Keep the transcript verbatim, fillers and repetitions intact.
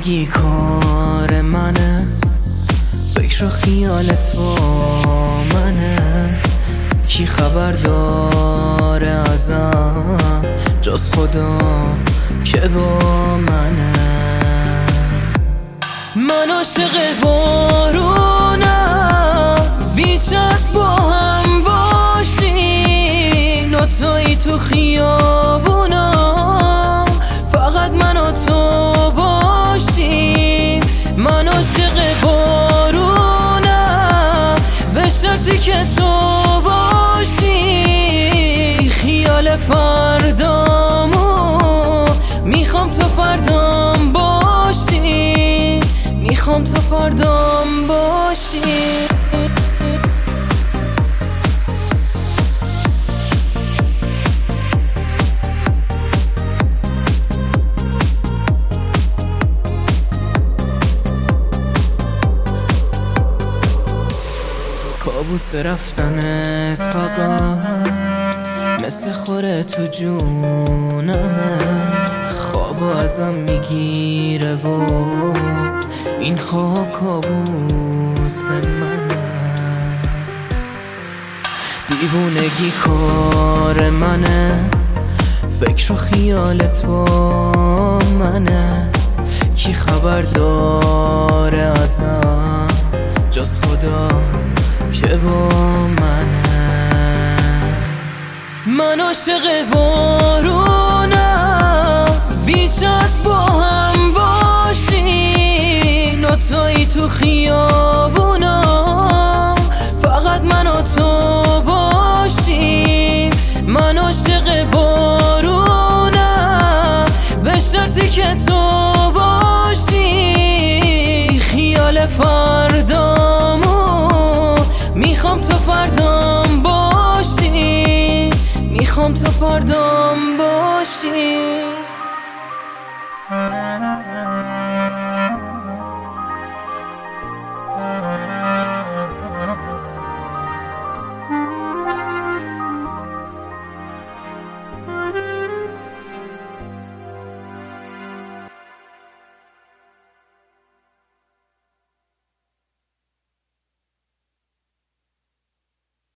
دیوونگی کار منه، فکر و خیالت با منه. کی خبر داره ازم جز خدا که با منه؟ من عاشق بارونم، بیچت با هم باشیم، نوتایی تو خیابونم، فقط من و تو باشیم. من عاشق بارونم به شرطی که تو باشی، خیال فردامو میخوام تو فردام باشی، میخوام تو فردام باشی. کابوس رفتنت فقط مثل خوره تو جونمه، خوابو ازم میگیره و این خواب کابوس منه. دیوونگی کار منه، فکر و خیالت با منه. کی خبر داره ازم جز خدا که با منه؟ من عاشق بارونم، بیچت با هم باشیم، نوتایی تو خیابونم، فقط من و تو باشیم. من عاشق بارونم به شرطی که تو باشی، خیال فردامو میخوام تو فردام باشی، میخوام تو فردام باشی.